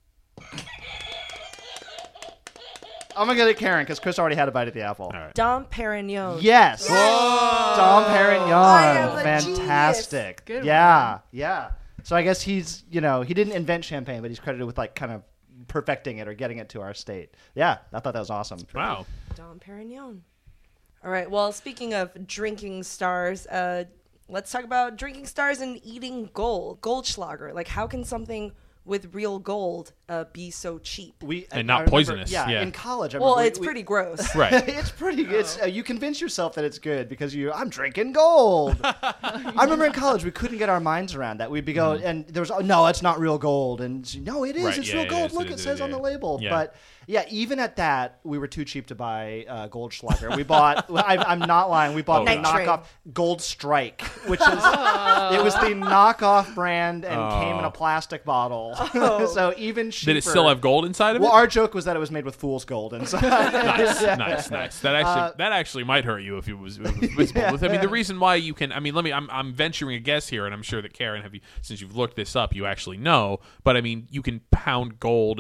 I'm gonna get it, Karen, because Chris already had a bite of the apple. All right. Dom Perignon. Yes. Dom Perignon. I am a Fantastic. genius. Good Yeah. So I guess he's, he didn't invent champagne, but he's credited with like kind of perfecting it or getting it to our state. Yeah, I thought that was awesome. Wow. Dom Perignon. All right. Well, speaking of drinking stars, let's talk about drinking stars and eating gold. Goldschlager. Like, how can something with real gold be so cheap? And not poisonous, yeah. In college, It's pretty gross. Right. It's pretty good. You convince yourself that it's good because I'm drinking gold. I remember in college we couldn't get our minds around that. We'd be going, and there was, no, it's not real gold. And no, it is. Right, It's yeah, real gold. it Look, is, it says on the label. Yeah. But yeah, even at that, we were too cheap to buy Goldschlager. We bought, I'm not lying, we bought the Night Train. knockoff Gold Strike, which is, it was the knockoff brand and came in a plastic bottle. So even cheaper. Did it still have gold inside of it? Well, our joke was that it was made with fool's gold inside. Nice. That actually might hurt you if it was visible. I mean, the reason why you can, I'm venturing a guess here, and I'm sure that Karen, since you've looked this up, you actually know. But I mean, you can pound gold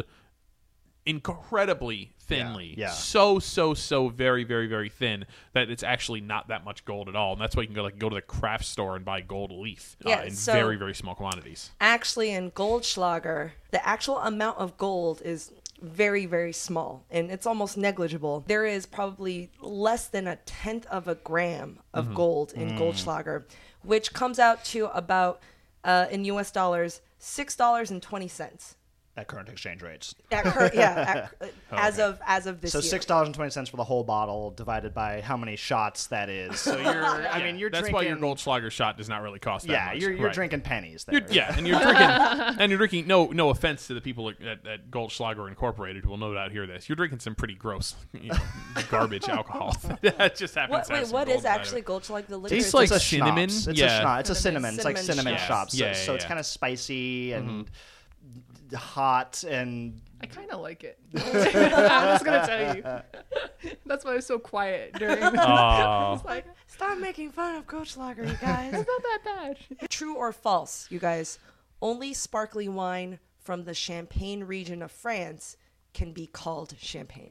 incredibly thinly, so very, very, very thin that it's actually not that much gold at all, and that's why you can go to the craft store and buy gold leaf in very, very small quantities. Actually, in Goldschlager, the actual amount of gold is very, very small, and it's almost negligible. There is probably less than 1/10 of a gram of gold in Goldschlager, which comes out to about, in US dollars, $6.20. At current exchange rates. As of this year. So $6.20 for the whole bottle divided by how many shots that is. So you're That's drinking, why your Goldschlager shot does not really cost that much. You're drinking pennies there. You're drinking no offense to the people at Goldschlager Incorporated who will no doubt hear this. You're drinking some pretty gross garbage alcohol. That just happens. What is actually Goldschlager? The liquor? Tastes like a cinnamon. Schnapps. It's a schnapps. It's a cinnamon. It's like cinnamon schnapps. schnapps. So it's kind of spicy and hot, and I kind of like it. I'm just gonna tell you. That's why I was so quiet during. I was like, stop making fun of Goldschlager, you guys. It's not that bad. True or false, you guys? Only sparkling wine from the Champagne region of France can be called champagne.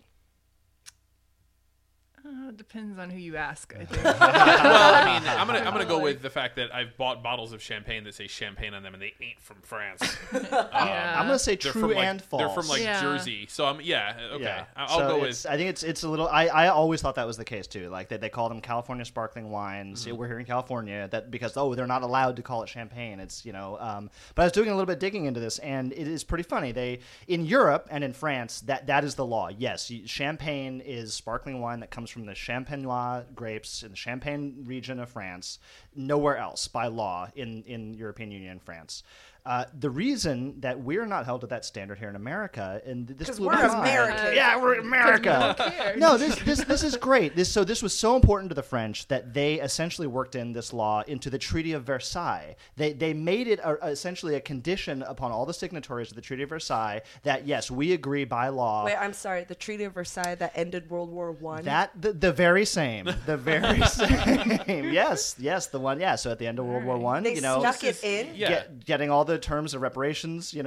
It depends on who you ask, I think. Well, I mean, I'm gonna go with the fact that I've bought bottles of champagne that say champagne on them, and they ain't from France. I'm gonna say They're true from, like, and false. They're from Jersey, so okay. Yeah. I'll go with. I think it's a little. I always thought that was the case too. Like they call them California sparkling wines. We're here in California because they're not allowed to call it champagne. It's But I was doing a little bit digging into this, and it is pretty funny. They in Europe and in France that is the law. Yes, champagne is sparkling wine that comes from the Champenois grapes in the Champagne region of France, nowhere else by law in European Union and France. The reason that we're not held to that standard here in America, and this because blew we're my mind. American. Yeah, we're America. No, this is great. This was so important to the French that they essentially worked in this law into the Treaty of Versailles. They made it essentially a condition upon all the signatories of the Treaty of Versailles that yes, we agree by law. Wait, I'm sorry. The Treaty of Versailles that ended World War I. The very same. The very same. Yes, the one. Yeah. So at the end of World War I, they snuck it in. Getting all the terms of reparations, they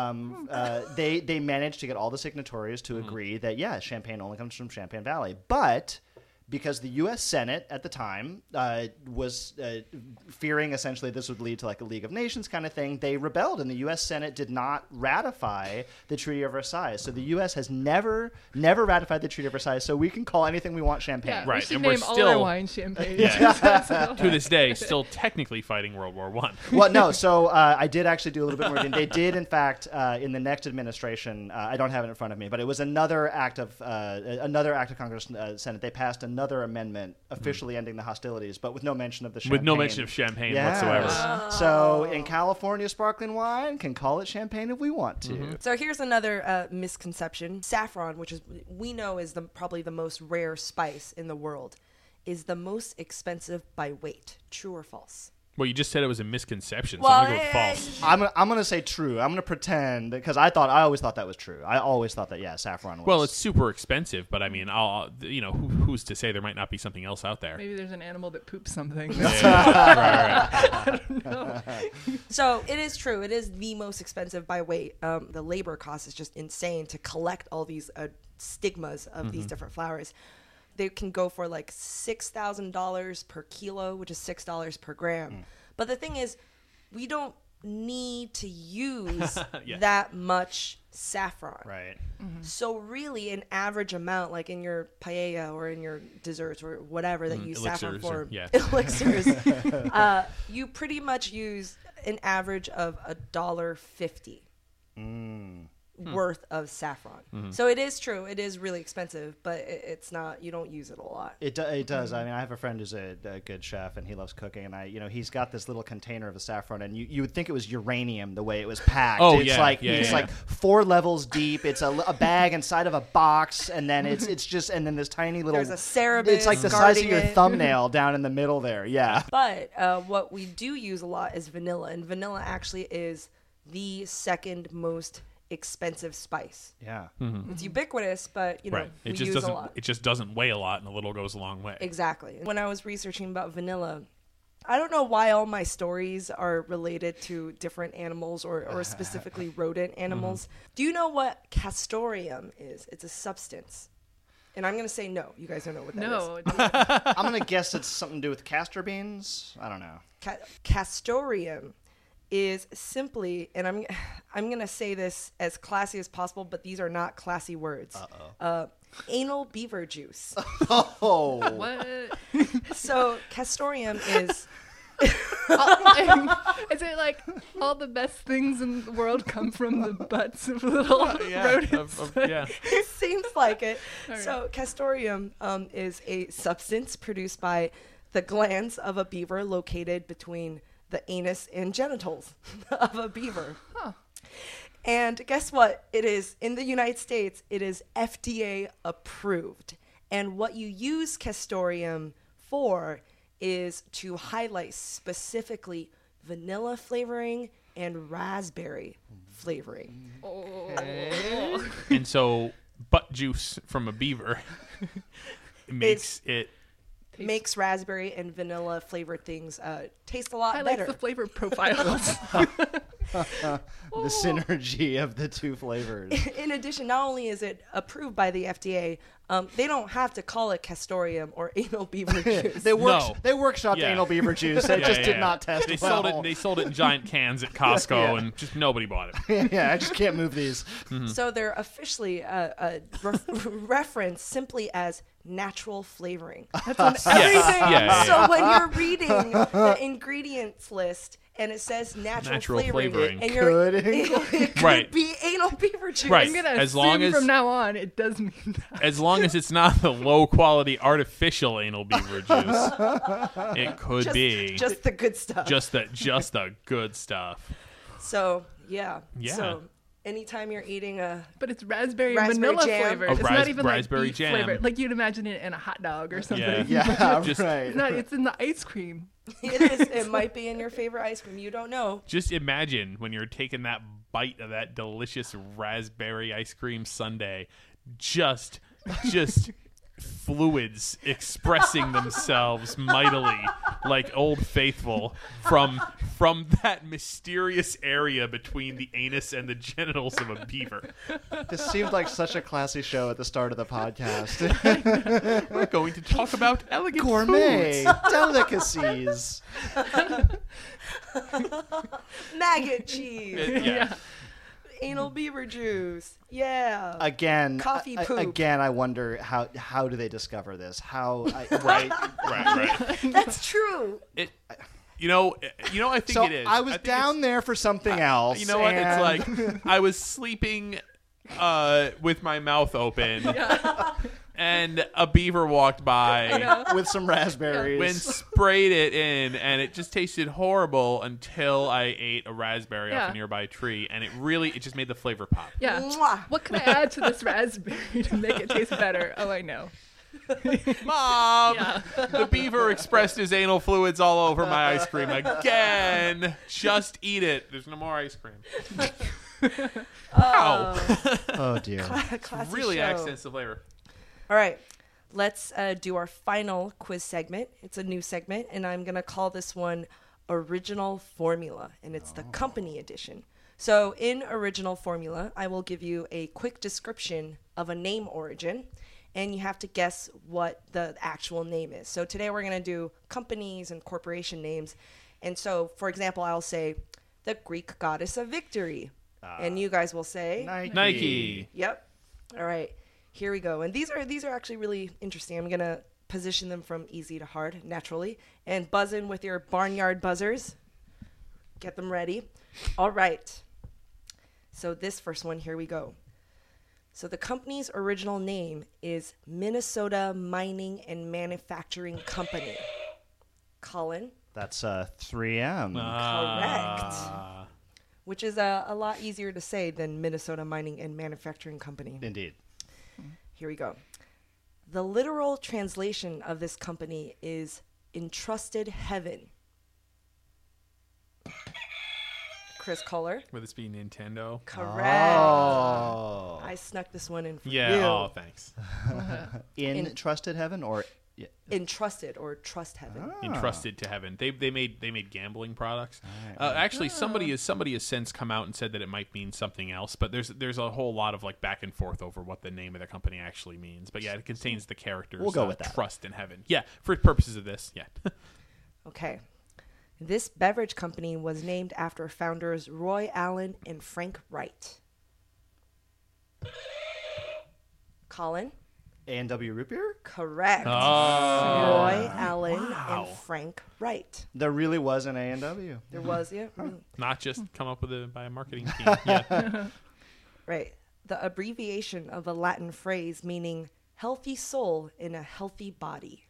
managed to get all the signatories to agree that champagne only comes from Champagne Valley, but because the U.S. Senate at the time was fearing essentially this would lead to like a League of Nations kind of thing, they rebelled, and the U.S. Senate did not ratify the Treaty of Versailles. So the U.S. has never ratified the Treaty of Versailles, so we can call anything we want champagne. Yeah, Right, we should and we're name all still- our wine champagne. To this day, still technically fighting World War I. Well, no. So I did actually do a little bit more. They did, in fact, in the next administration. I don't have it in front of me, but it was another act of Congress, Senate. They passed another amendment officially ending the hostilities, but with no mention of the champagne. With no mention of champagne whatsoever. So in California, sparkling wine can call it champagne if we want to. So here's another misconception. Saffron, which we know is probably the most rare spice in the world, is the most expensive by weight. True or false? Well, you just said it was a misconception, so I'm going to go with false. I'm going to say true. I'm going to pretend because I always thought that was true. I always thought that saffron was. Well, it's super expensive, but I mean, who's to say there might not be something else out there? Maybe there's an animal that poops something. Right. I don't know. So it is true. It is the most expensive by weight. The labor cost is just insane to collect all these stigmas of these different flowers. They can go for like $6,000 per kilo, which is $6 per gram. But the thing is, we don't need to use that much saffron. Right. So really an average amount, like in your paella or in your desserts or whatever that you use saffron for, elixirs, you pretty much use an average of $1.50 worth of saffron. So it is true. It is really expensive, but it's not. You don't use it a lot. It does. I mean, I have a friend who's a good chef, and he loves cooking. And he's got this little container of the saffron, and you would think it was uranium the way it was packed. Oh, it's like 4 levels deep. It's a bag inside of a box, and then it's just and then this tiny little. There's a Cerebus. It's like the size of your guarding it. thumbnail down in the middle there. Yeah. But what we do use a lot is vanilla, and vanilla actually is the second most expensive spice. Yeah. It's ubiquitous, but Right. we It just use doesn't. a lot. It just doesn't weigh a lot, and a little goes a long way. Exactly. When I was researching about vanilla, I don't know why all my stories are related to different animals or specifically rodent animals. Do you know what castoreum is? It's a substance. And I'm going to say no. You guys don't know what that is. No. I'm gonna guess it's something to do with castor beans. I don't know. Castoreum is simply, and I'm going to say this as classy as possible, but these are not classy words. Anal beaver juice. Oh. What? So castoreum is... Is it like all the best things in the world come from the butts of little rodents? Yeah. It seems like it. So castoreum is a substance produced by the glands of a beaver located between the anus and genitals of a beaver. And guess what? It is in the United States, it is FDA approved. And what you use castoreum for is to highlight specifically vanilla flavoring and raspberry flavoring. And so, butt juice from a beaver makes it. Makes raspberry and vanilla flavored things taste a lot Highlights better. the flavor profiles. The synergy of the two flavors. In addition, not only is it approved by the FDA, they don't have to call it castoreum or anal beaver juice. They workshopped Yeah. anal beaver juice. It just did not test They well. sold it. They sold it in giant cans at Costco, and just nobody bought it. Yeah, I just can't move these. So they're officially referenced simply as natural flavoring. That's on everything. Yeah. So when you're reading the ingredients list and it says natural flavoring, and it could Right. be anal beaver juice. Right. I'm gonna As assume long as- from now on it does mean that. As long as it's not the low quality artificial anal beaver juice, it could be Just the good stuff. just the good stuff. So yeah. Yeah. So anytime you're eating a But it's raspberry, Raspberry and vanilla jam. flavored. Oh, It's not even raspberry like beef jam. flavored. Like you'd imagine it in a hot dog or something. Yeah, Just- right. It's not. It's in the ice cream. it is. It might be in your favorite ice cream. You don't know. Just imagine when you're taking that bite of that delicious raspberry ice cream sundae, just fluids expressing themselves mightily like Old Faithful from that mysterious area between the anus and the genitals of a beaver. This seemed like such a classy show at the start of the podcast. We're going to talk about elegant Gourmet foods. delicacies. Maggot cheese. Yeah. Anal beaver juice. Yeah. Again, Coffee poop. Again, I wonder how do they discover this? Right. That's true. You know, I think So it is. I was think down there for something else. You know what? It's and- like I was sleeping with my mouth open, and a beaver walked by, with some raspberries. and sprayed it in, and it just tasted horrible until I ate a raspberry off Yeah. a nearby tree, and it just made the flavor pop. Yeah. Mwah. What can I add to this raspberry to make it taste better? Oh, I know. Mom, Yeah. the beaver expressed his anal fluids all over my ice cream again. Just eat it. There's no more ice cream. Ow. Oh dear. Classy Really show. accents the flavor. All right. Let's do our final quiz segment. It's a new segment, and I'm going to call this one Original Formula, and it's the company edition. So in Original Formula, I will give you a quick description of a name origin, and you have to guess what the actual name is. So today we're going to do companies and corporation names. And so, for example, I'll say the Greek goddess of victory. And you guys will say... Nike. Yep. All right. Here we go. And these are actually really interesting. I'm going to position them from easy to hard, naturally. And buzz in with your barnyard buzzers. Get them ready. All right. So this first one, here we go. So the company's original name is Minnesota Mining and Manufacturing Company. Colin? That's 3M. Correct. Which is a lot easier to say than Minnesota Mining and Manufacturing Company. Indeed. Here we go. The literal translation of this company is Entrusted Heaven. Chris Kohler? Would this be Nintendo? Correct. Oh. I snuck this one in for Yeah. you. Oh, thanks. In Trusted Heaven or... Yeah. Entrusted or Trust Heaven. Entrusted to heaven. They made gambling products. Actually, somebody has since come out and said that it might mean something else. But there's a whole lot of like back and forth over what the name of the company actually means. But yeah, it contains the characters. We'll go with that. Trust in heaven. Yeah, for purposes of this. Yeah. Okay. This beverage company was named after founders Roy Allen and Frank Wright. Colin? A&W Root Beer? Correct. Oh. Roy Allen Wow. and Frank Wright. There really was an A&W. There was, yeah. Not just come up with it by a marketing team. Yeah. Right. The abbreviation of a Latin phrase meaning healthy soul in a healthy body.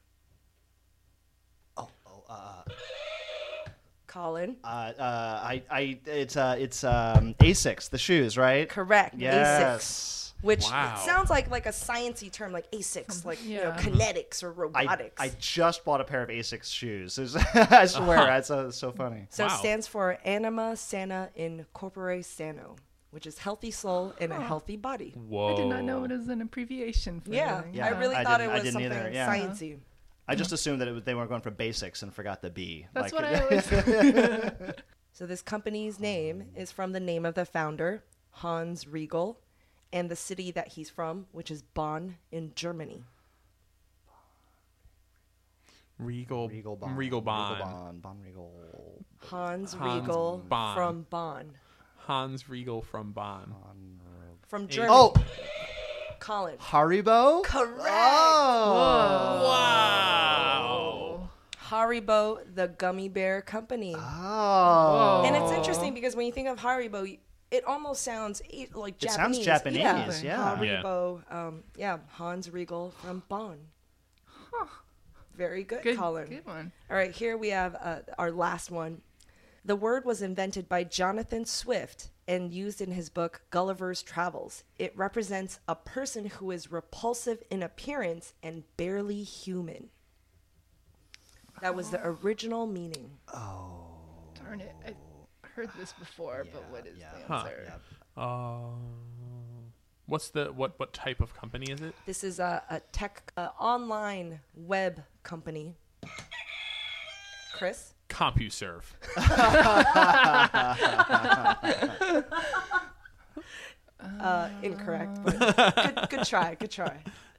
Colin? It's Asics, the shoes, right? Correct. Yes. Asics. Which Wow. sounds like a sciencey term, like Asics, like Yeah. kinetics or robotics. I just bought a pair of Asics shoes. I swear, it's so funny. So Wow. it stands for Anima Sana in Corpore Sano, which is healthy soul in a healthy body. Whoa. I did not know it was an abbreviation for Yeah, anything. I really thought it I was didn't something either, yeah. sciencey. I just assumed that they weren't going for basics and forgot the B. That's Like- what I always So this company's name is from the name of the founder, Hans Riegel, and the city that he's from, which is Bonn in Germany. Regal Bond. Regal Bond. Bond Regal. Hans Hans Riegel Bonn. from Bonn. Hans Regal from Bonn. From Germany. Oh, Colin. Haribo? Correct. Oh. Wow. Haribo, the gummy bear company. Oh. And it's interesting because when you think of Haribo, it almost sounds like It Japanese. sounds Japanese, yeah. Haribo, Hans Riegel from Bonn. Very good, good, Colin. good one. All right, here we have our last one. The word was invented by Jonathan Swift and used in his book Gulliver's Travels. It represents a person who is repulsive in appearance and barely human. That was the original meaning. Darn it. I heard this before, but what is the Huh. answer? What's the what type of company is it? This is a tech online web company. Chris? CompuServe. Incorrect, but good try, good try.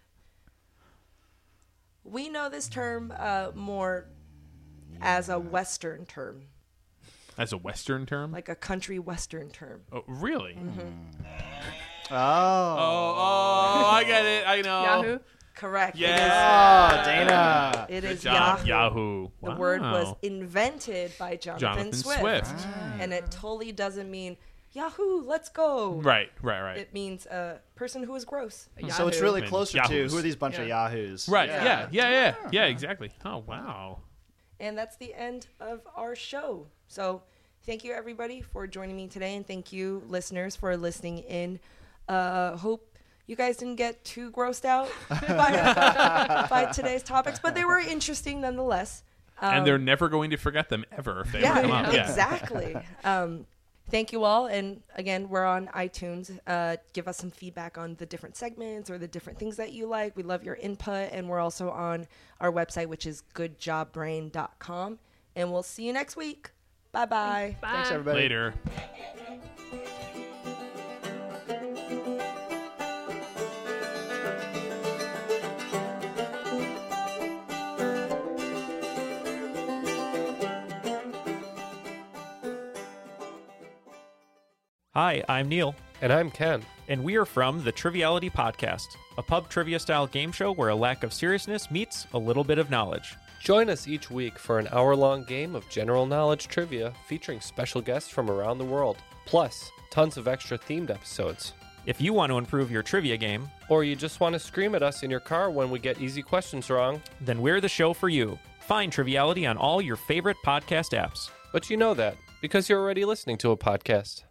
We know this term more as a Western term, As a Western term? like a country Western term. Oh, really? Oh. Oh, I get it. I know. Yahoo? Correct. Yeah. Oh, Dana. It Good is job, Yahoo. Yahoo. The word was Wow. invented by Jonathan Swift. Swift. And it totally doesn't mean, Yahoo, let's go. Right. It means a person who is gross. So it's Yahoo. really And closer Yahoos. to who are these bunch of Yahoos? Right. Yeah, exactly. Oh, wow. And that's the end of our show. So thank you, everybody, for joining me today. And thank you, listeners, for listening in. Hope you guys didn't get too grossed out by today's topics, but they were interesting nonetheless. And they're never going to forget them ever if they ever Yeah, come up. Yeah. exactly. Thank you all. And again, we're on iTunes. Give us some feedback on the different segments or the different things that you like. We love your input. And we're also on our website, which is goodjobbrain.com. And we'll see you next week. Bye-bye. Bye. Thanks, everybody. Later. Hi, I'm Neil. And I'm Ken. And we are from the Triviality Podcast, a pub trivia-style game show where a lack of seriousness meets a little bit of knowledge. Join us each week for an hour-long game of general knowledge trivia featuring special guests from around the world, plus tons of extra themed episodes. If you want to improve your trivia game, or you just want to scream at us in your car when we get easy questions wrong, then we're the show for you. Find Triviality on all your favorite podcast apps. But you know that because you're already listening to a podcast.